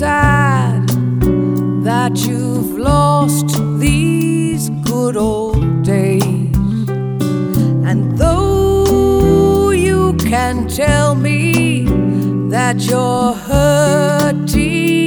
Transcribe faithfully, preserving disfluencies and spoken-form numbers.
sad that you've lost these good old days. And though you can tell me that you're hurting